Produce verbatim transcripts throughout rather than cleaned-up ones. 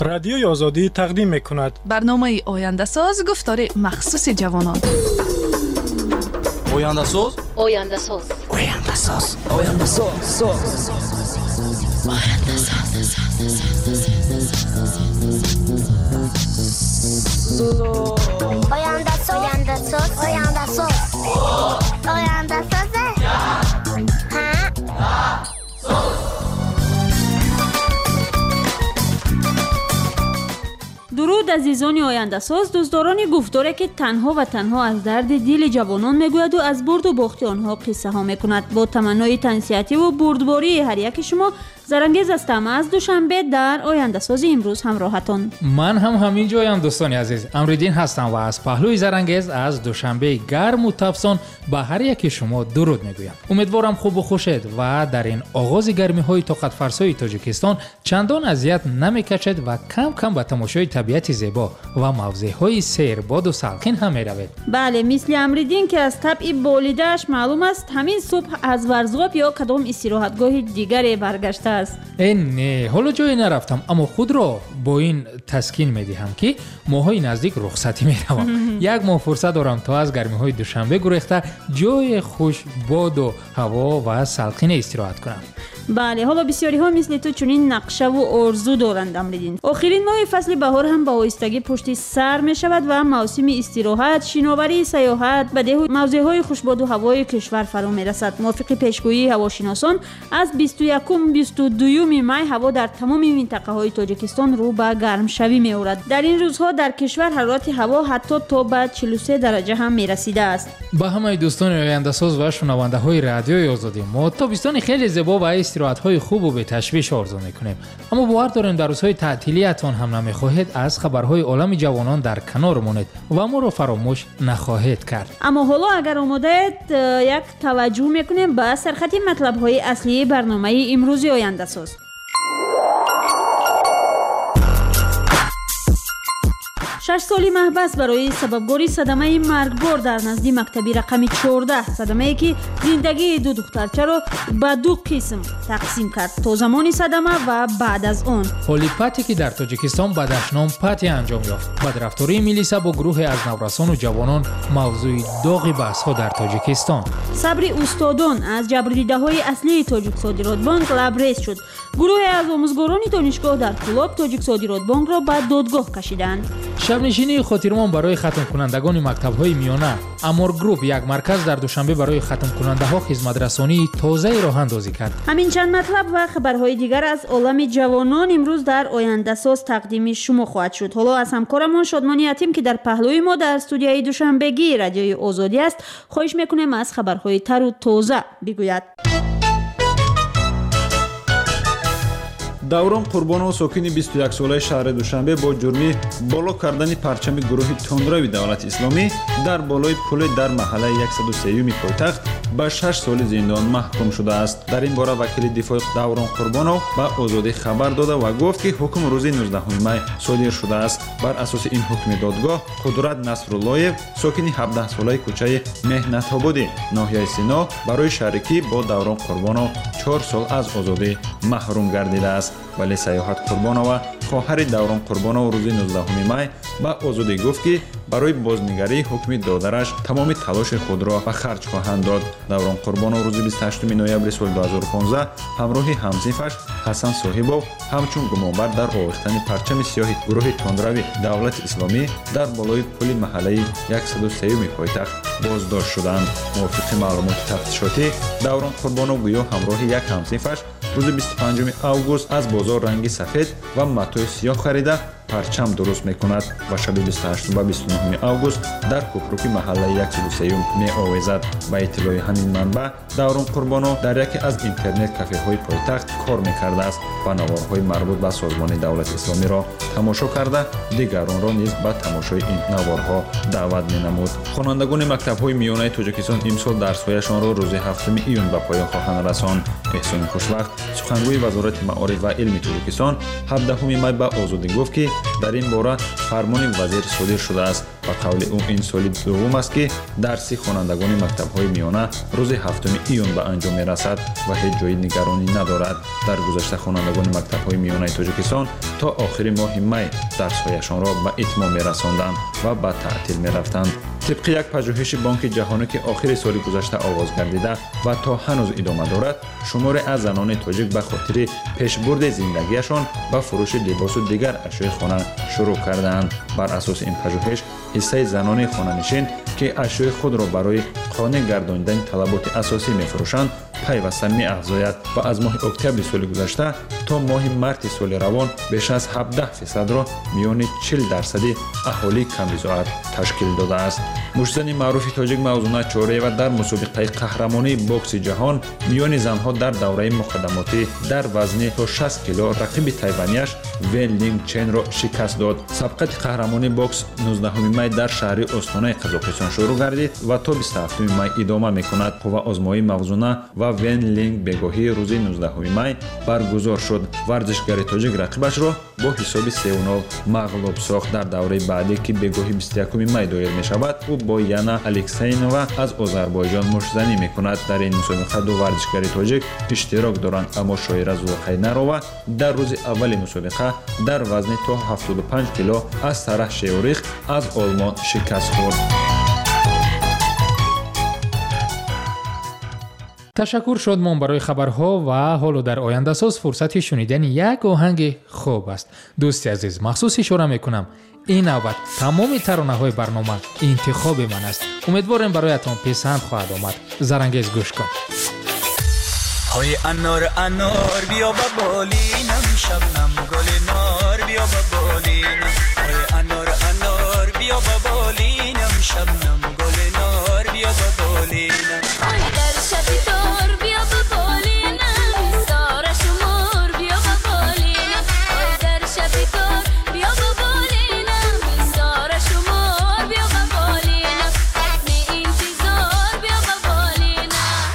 رادیوی آزادی تقدیم می‌کند برنامه آینده ساز گفتار مخصوص جوانان. آینده ساز آینده ساز آینده ساز آینده ساز آینده ساز آینده ساز آینده ساز آینده ساز درود عزیزان آینده ساز، دوستداران گفتاره که تنها و تنها از درد دل جوانان میگوید و از برد و باخت آنها قصه ها میکند. با تمنای تنصیحاتی و بردباری هر یک شما زرنگیز هستم از دوشنبه در آینده ساز امروز همراهتان. من هم همین جایم دوستان عزیز، امریدین هستم و از پهلوی زرنگیز از دوشنبه گرم و تابستان به هر یک شما درود میگویم. امیدوارم خوب و خوشید و در این آغاز گرمی های طاقت فرسای تاجیکستان چندان اذیت نمیکشید و کم کم به تماشای طبیعت زیبا و موضع های سیر باد و سلخین هم میروید. بله، مثل امریدین که از طبع بالیده‌اش معلوم است همین صبح از ورزگاه یا کدام استراحتگاه دیگری برگشته است. این نه، حالا جایی نرفتم اما خود را با این تسکین میدهم که ماهای نزدیک رخصتی میروم. یک ماه فرصت دارم تا از گرمی های دوشنبه گریخته جای خوش باد و هوا و سلخین استراحت کنم. بله، حالا بسیاری ها مثل تو چنین نقشه و آرزو دارند امریدین. آخرین ماه فصل بهار هم با آهستگی پشت سر می شود و موسم استراحت، شناوری، سیاحت به ده موضع های خوشباد و هوای کشور فرا می رسد. موافق پیشگویی هواشناسان از بیست و یکم بیست و دوم می هوا در تمام منطقه های تاجیکستان رو به گرم شوی می آورد. در این روزها در کشور حرارت هوا حتی تا به چهل و سه درجه هم می رسیده است. با همه دوستان آینده ساز و شنونده های رادیوی آزادی، ما تابستان خیلی زیبا و استراحت های خوب و به تشویش آرزو میکنیم. اما باور داریم در روزهای تعطیلیتان هم نمیخواهید از خبرهای عالم جوانان در کنار مانید و ما رو فراموش نخواهید کرد. اما حالا اگر آمادید یک توجه میکنیم به سرخط مطلب های اصلی برنامه امروزی آینده ساز. شش سالی محبس برای سببگاری صدمه مرگبار در نزد مکتبی رقم چهارده، صدمه‌ای که زندگی دو دخترچه را به دو قسم تقسیم کرد، تا زمان صدمه و بعد از آن. حالی پتی که در تاجیکستان به دشنام پتی انجام یافت. بدرفتاری میلیسا با گروه از نورسان و جوانان موضوع داغ بحث ها در تاجیکستان. صبر استادان از جبردیده های اصلی تاجیک صادرات بانک لبریز شد. گروه از آموزگاران دانشگاه در طلاب تاجیک صادرات بانک را به دادگاه کشیدند. شبنشینی خاطرمان برای ختم کنندگان مکتب‌های میانه. امور گروپ یک مرکز در دوشنبه برای ختم کننده ها خدمت رسانی تازه راه اندازی کرد. همین چند مطلب و خبرهای دیگر از عالم جوانان امروز در آینده ساز تقدیم شما خواهد شد. حالا از همکارمان شادمانی یتیم که در پهلوی ما در استودیوی دوشنبگی رادیوی آزادی است خواهش میکنیم از خبرهای تر و تازه بگوید. даврон қурбонов сокини бисту як солаи шаҳри душанбе бо ҷурми боло кардани парчами гурӯҳи тундрови давлати исломӣ дар болои пуле дар маҳаллаи яксаду сеюми пойтахт ба шаш соли зиндон маҳкум шудааст. дар ин бора вакили дифои даврон қурбонов ба озодӣ хабар дода ва гуфт ки ҳукм рӯзи нуздаҳуми май содир шудааст. бар асоси ин ҳукми додгоҳ қудрат насруллоев сокини ҳабдаҳсолаи кӯчаи меҳнатободӣ ноҳияи сино барои шарикӣ бо даврон қурбонов чор сол аз озодӣ маҳрум гардидааст. вале саёҳат қурбонова хоҳари даврон қурбонов рӯзи нуздаҳуми май ба озодӣ гуфт ки барои бознигарии ҳукми додараш тамоми талоши худро ба харҷ хоҳанд дод. даврон қурбонов рӯзи бисту ҳаштуми ноябри соли дуҳазору понздаҳ ҳамроҳи ҳамсинфаш ҳасан соҳибов ҳамчун гумонбар дар овехтани парчами сиёҳи гурӯҳи тундрави давлати исломӣ дар болои пули маҳаллаи яксаду сеюми пойтахт боздошт шуданд. мувофиқи маълумоти тафтишотӣ даврон қурбонов гӯё ҳамроҳи як ҳамсинфаш рӯзи бисту панҷуми август аз бозор ранги сафед ва матои сиёҳ харида парчам дуруст мекунад ва шаби бисту ҳаштум ба бисту нӯҳуми август дар кӯпруки маҳаллаи яксаду сеюм меовезад. ба иттилои ҳамин манбаъ даврон қурбонов дар яке аз интернет кафеҳои пойтахт кор мекардааст ва наворҳои марбут ба созмони давлати исломиро тамошо карда дигаронро низ ба тамошои ин наворҳо даъват менамуд. хонандагони мактабҳои миёнаи тоҷикистон имсол дарсҳояшонро рӯзи ҳафтуми июн ба поён хоҳанд расонд. эҳсони хушвақт сухангӯи вазорати маориф ва илми тоҷикистон ҳабдаҳуми май ба озодӣ гуфт ки дар ин бора фармони вазир содир шудааст. ба қавли ӯ ин соли дуввум аст ки дарси хонандагони мактабҳои миёна рӯзи ҳафтуми июн ба анҷом мерасад ва ҳеҷ ҷои нигаронӣ надорад. дар гузашта хонандагони мактабҳои миёнаи тоҷикистон то охири моҳи май дарсҳояшонро ба итмом мерасонданд ва ба таътил мерафтанд. طبق یک پژوهش بانک جهانی که آخر سال گذشته آغاز گردیده و تا هنوز ادامه دارد، شمار از زنان تاجیک به خاطر پیشبرد زندگیشان به فروش لباس و دیگر اشیاء خانه شروع کردند. بر اساس این پژوهش، حصه زنان خانه‌نشین که اشیاء خود را برای خانه گرداندن طلبات اساسی می‌فروشند، پیوسته می‌افزاید و از ماه اکتبر سال گذشته تا ماه مارس سال روان بیش از هفده درصد را میان چهل درصدی اهالی کمیزات تشکیل داده است. مشتزن معروف تاجیک موضوع چهره و در مسابقه قهرمانی بوکس جهان میان زنها در دوره مقدماتی در وزن تا شصت کیلو رقیب تایوانیش ون لینگ چن را شکست داد. سبقت قهرمانی بوکس نوزدهم می در شهر استانه قزاقستان شروع گردید و تا بیست و هفتم می ادامه میکند. قوه آزمایی موضوع و ون لینگ بگاهی روز نوزدهم می برگزار شد. ورزشگر تاجیک رقیبش را با حساب سه و نول مغلوب ساخت. در دوره بعدی که بگاهی بیست و یکم می دایر می شود، او با یانا الکسینووا از آذربایجان مشتزنی می کند. در این مسابقه دو ورزشگر تاجیک اشتراک دارند، اما شاید از واقع نرو در روز اول مسابقه در وزن تا هفتاد و پنج کیلو از طرح شیوریخ از آلمان شکست خورد. تشکر شادمان برای خبرها و حالا در آینده ساز فرصت شنیدن یک آهنگ خوب است. دوستی عزیز، مخصوص اشاره میکنم این نوبت تمام ترانه های برنامه انتخاب من است. امیدوارم برایتان پسند خواهد آمد. زرنگیز گوش کن. های انار انار بیا با بالینم، شبنم گل نار بیا با بالینم. های انار انار بیا با بالینم، شبنم گل نار بیا با بالینم. های در شبی تار بیا با بالینم، سار شمار بیا با بالینم. های در شبی تار بیا با بالینم، سار شمار بیا با بالینم. می انتظار بیا با بالینم.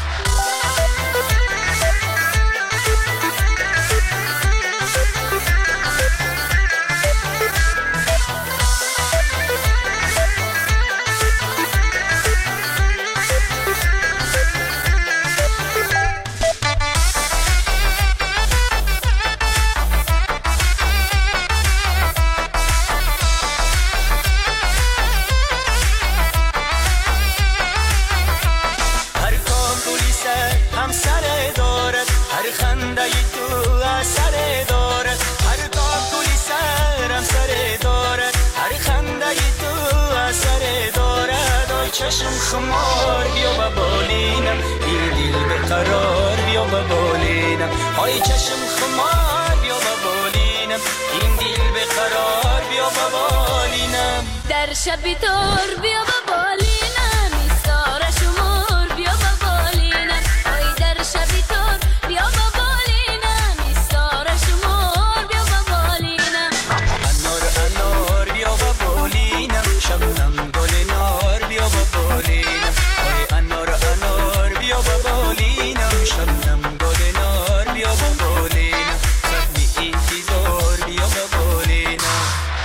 چشم خمار بیا با بالینم، این دل به قرار بیا با بالینم. های چشم خمار بیا با بالینم، این دل به قرار بیا با بالینم. در شبی تار بیا با بالینم، سار شمار بیا با بالینم. های در شبی تار بیا با بالینم، سار شمار بیا با بالینم. انار انار بیا با بالینم، شبنم گل نار بیا با بالینم. های انار انار بیا با بالینم، شبنم گل نار بیا با بالینم. صدمی انتظار بیا با بالینم.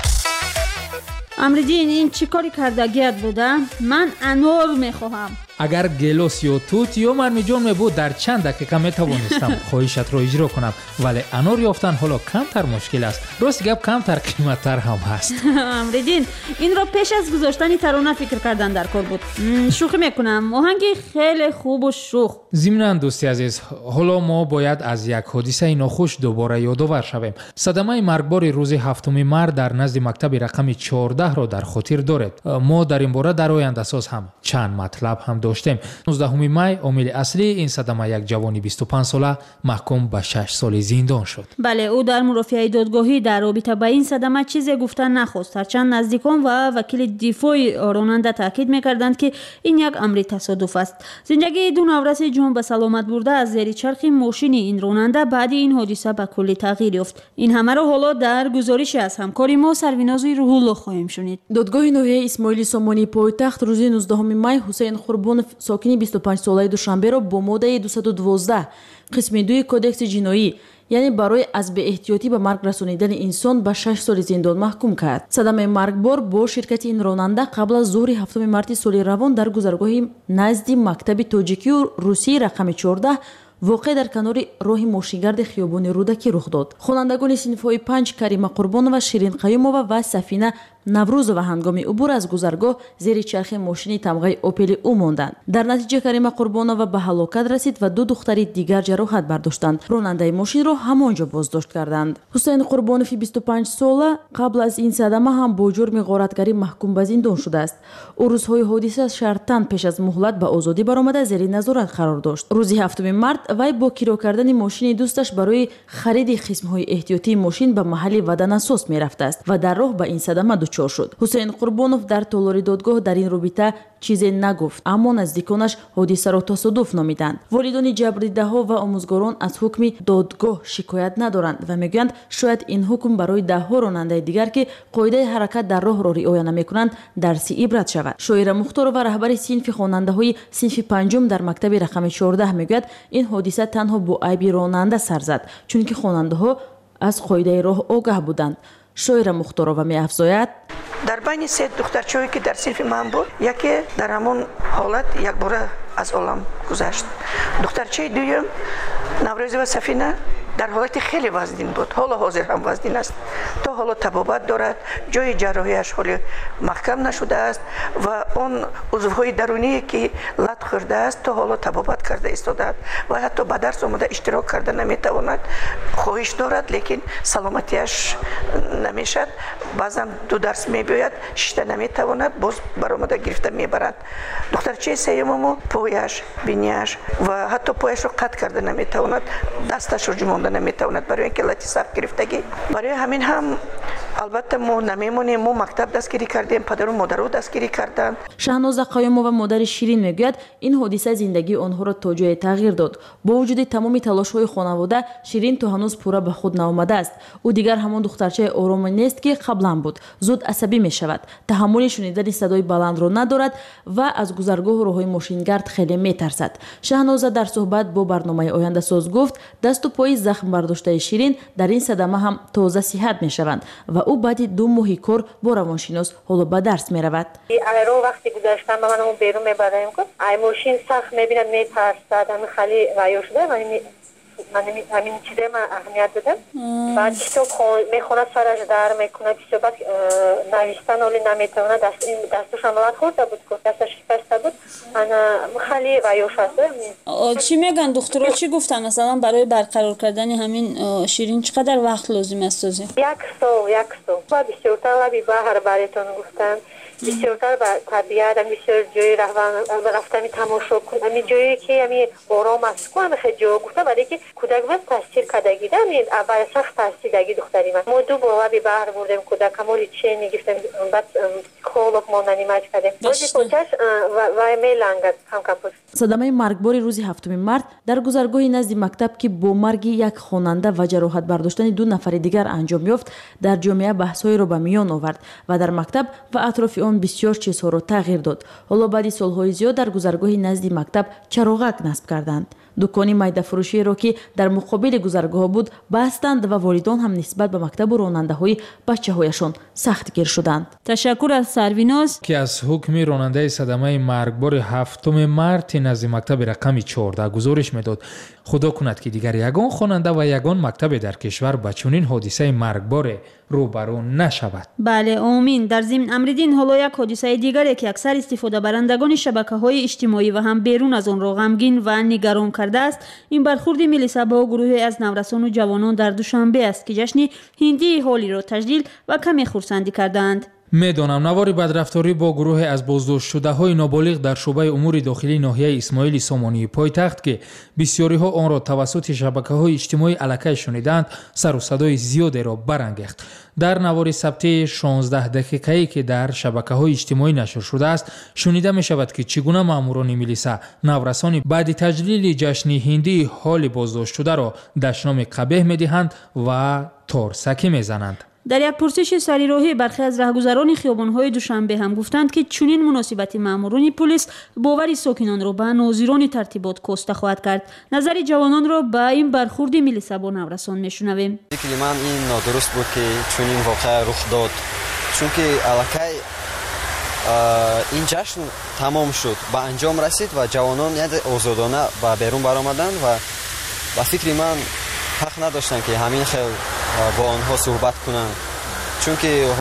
امریدین این چی کاری کردگیت بوده؟ من انار میخواهم. اگر گلوس یا توت یا مرمیجان می بود در چند دقیقه می توانستم خواهشت را اجرا کنم، ولی انار یافتن حالا کمتر مشکل است. راست گپ کمتر قیمتتر هم هست. امریدین این را پیش از گذاشتن ترانه فکر کردن در کار بود. شوخی میکنم، آهنگ خیلی خوب و شوخ. ضمناً دوستی عزیز، حالا ما باید از یک حادثه ناخوش دوباره یادآور شویم. صدمه مرگبار روز هفتم مارس در نزد مکتب رقم چهارده را در خاطر دارید. ما در این باره در آینده ساز هم چند مطلب هم داشتیم. نوزدهم می عامل اصلی این صدمه یک جوان بیست و پنج ساله محکوم به شش سال زندان شد. بله، او در مرافعه دادگاهی در رابطه با این صدمه چیزی گفتن نخواست، هرچند نزدیکان و وکیل دفاع راننده تاکید میکردند که این یک امر تصادف است. زندگی دو نورس جان به سلامت برده از زیر چرخ ماشین این راننده بعد این حادثه به کلی تغییر یافت. این همه را حالا در گزارشی از همکار ما سرویناز روح‌الله خواهیم شنید. دادگاه ناحیه اسماعیل سامانی پایتخت روز نوزدهم می حسین قربانов ساکن بیست و پنج ساله دوشنبه را با ماده دویست و دوازده قسم دو کودکس جنایی، яъне барои аз беэҳтиётӣ ба марг расонидани инсон ба шаш соли зиндон маҳкум кард. Садамаи маргбор бо ширкати ин ронанда қабл аз зуҳри ҳафтуми марти соли равон дар гузаргоҳи назди мактаби тоҷикию русии рақами чордаҳ воқеъ дар канори роҳи мошингарди хиёбони рӯдакӣ рух дод. Хонандагони синфҳои панҷ Карима Қурбонова, Ширин Қаюмова ва Сафина Наврӯзова ҳангоми убур аз гузаргоҳ зери чархи мошини тамғаи опели ӯ монданд. Дар натиҷа Карима Қурбонова ба ҳалокат расид ва ду духтари дигар ҷароҳат бардоштанд. Ронандаи мошинро ҳамонҷо боздошт карданд. Ҳусейн Қурбонови бисту панҷ сола қабл аз ин садама ҳам бо ҷурми ғоратгарӣ маҳкум ба зиндон шудааст. ӯ рӯзҳои ҳодиса шартан пеш аз муҳлат ба озодӣ баромада зери назорат қарор дошт. рӯзи ҳафтуми март вай бо киро кардани мошини дӯсташ барои хариди қисмҳои эҳтиётии мошин ба маҳалли ваданасос мерафтааст ва дар роҳ ба ин садама дучор шуд. Ҳусейн Қурбонов дар толори додгоҳ дар ин робита чизе нагуфт, аммо наздиконаш ҳодисаро тасодуф номиданд. волидони ҷабрдидаҳо ва омӯзгорон аз ҳукми додгоҳ шикоят надоранд ва мегӯянд шояд ин ҳукм барои даҳҳо ронандаи дигар ки қоидаи ҳаракат дар роҳро риоя намекунанд дарси ибрат шавад. Шоира Мухторова, раҳбари синфи хонандаҳои синфи панҷум дар мактаби рақами чордаҳ мегӯяд ин ҳодиса танҳо бо айби ронанда сар зад, чунки хонандаҳо аз қоидаи роҳ огаҳ буданд. Шоира Мухторова меафзояд: дар байни се духтарчое ки дар синфи ман буд, яке дар ҳамон ҳолат якбора аз олам гузашт. Духтарчаи дуюм Наврӯзова Сафина дар ҳолати хеле вазнин буд, ҳоло ҳозир ҳам вазнин аст. То ҳоло табобат дорад, ҷои ҷарроҳияш ҳоли маҳкам нашудааст ва он узвҳои даруние ки лат хӯрдааст, то ҳоло табобат карда истодааст ва ҳатто ба дарс омада иштирок карда наметавонад. хоҳиш дорад, лекин саломатияш намешад. баъзан ду дарс мебиёяд, шишта наметавонад, боз баромада гирифта мебаранд. духтарчаи сеюмамо пояш, бинияш ва ҳатто пояшро қатъ карда наметавонад, дасташро ҷумонда наметавонад, барои ин ки лати сахт гирифтагӣ. барои ҳамин ҳам албатта мо намемонем, мо мактаб дастгирӣ кардем, падару модаро дастгирӣ карданд. Шаҳноза Қаюмова, модари Ширин, мегӯяд ин ҳодиса зиндагии онҳоро то ҷое тағйир дод. бо вуҷуди тамоми талошҳои хонавода, Ширин то ҳанӯз пурра ба худ наомадааст. ӯ дигар ҳамон духтарчаи ороме нест ки қаблан буд. зуд асабӣ мешавад, таҳаммули шунидани садои баландро надорад ва аз гузаргоҳу роҳҳои мошингард хеле метарсад. Шаҳноза дар суҳбат бо барномаи Ояндасоз гуфт, дасту пои захм бардоштаи Ширин дар ин садама ҳам тоза сиҳат мешаванд ва ӯ баъди ду моҳи кор бо равоншинос ҳоло ба дарс меравад. айро вақти гузаштан ба манамон берун мебараем ку ай мошин сахт мебинад, метарсад, ҳамин хали райё шуда. من همین چیزه من اهمیت دادم. بعد تو میخونه سرش در میکنه بسیار بعد نوشتن ولی نمیتونه دست این دستش عملات خورده بود که دستش شکسته بود. انا خیلی رایوش هسته. چی میگن دکترها چی گفتن مثلا برای برقرار کردن همین شیرین چقدر وقت لازم است؟ یک سال یک سال. بعد بسیارتر لبی بهر برایتون گفتن. بسیارتر با طبیعت هم بسیار جایی رفتمی تماشا کن. همین جایی که همین آرام است که همین خیلی جا گفته ولی که کودک باید تاثیر کدگی ده همین اول سخت تاثیر دگی دختری من. ما دو با لبی بهر بردیم کودک همولی چه نگفتیم بعد خالق ما ننیماج کردیم. روزی پوچش و میلنگد هم کپوش. صدمه مرگباری روزی هفتم مارت در گذرگاهی نزد مکتب که با مرگ یک خواننده و جراحت برداشتن دو نفر دیگر انجام یافت در جامعه بحث‌های را به میان آورد و در مکتب و اطراف آن بسیار چیزها را تغییر داد. حالا بعد سال‌های زیاد در گذرگاهی نزد مکتب چراغک نصب کردند. دکانی میده فروشی را که در مقابل گذرگاه بود بستند و والدان هم نسبت به مکتب و راننده‌های بچه‌هایشان سختگیر شدند. تشکر از سرویناز که از حکم راننده صدمه مرگبار هفتم مارت نزد مکتب رقم چهارده گزارش میداد. خدا کند که دیگر یگان خواننده و یگان مکتب در کشور با چنین حادثه مرگبار روبرو نشود. بله آمین. در ضمن امرالدین حالا یک حادثه دیگری که اکثر استفاده برندگان شبکه‌های اجتماعی و هم بیرون از آن را غمگین و نگران کرده است، این برخورد ملیسا با گروهی از نورسان و جوانان در دوشنبه است که جشن هندی حالی را تجلیل و کمی خرسندی کردند. میدانم نوار بدرفتاری با گروه از بازداشت شده های نابالغ در شعبه امور داخلی ناحیه اسماعیل سامانی پایتخت که بسیاری ها آن را توسط شبکه های اجتماعی الکه شنیدند سر و صدای زیادی را برانگیخت. در نوار ثبت شانزده دقیقه‌ای که در شبکه های اجتماعی نشر شده است شنیده می شود که چگونه ماموران ملیسا نورسان بعد تجلیل جشن هندی حال بازداشت شده را دشنام قبیح می دهند و تارسکی می زنند. در یک پرسش سریراهی برخی از رهگذران خیابان‌های دوشنبه هم گفتند که چنین مناسبتی ماموران پلیس باور ساکنان را به ناظران ترتیبات کاسته خواهد کرد. نظر جوانان را به این برخورد ملیسا با نورسان میشنویم. فکر من این نادرست بود که چنین واقعه رخ داد، چون که الکی این جشن تمام شد، به انجام رسید و جوانان یعنی آزادانه به بیرون برآمدند و با فکر من حق نداشتن که همین خیلی با آنها صحبت کنند، چون که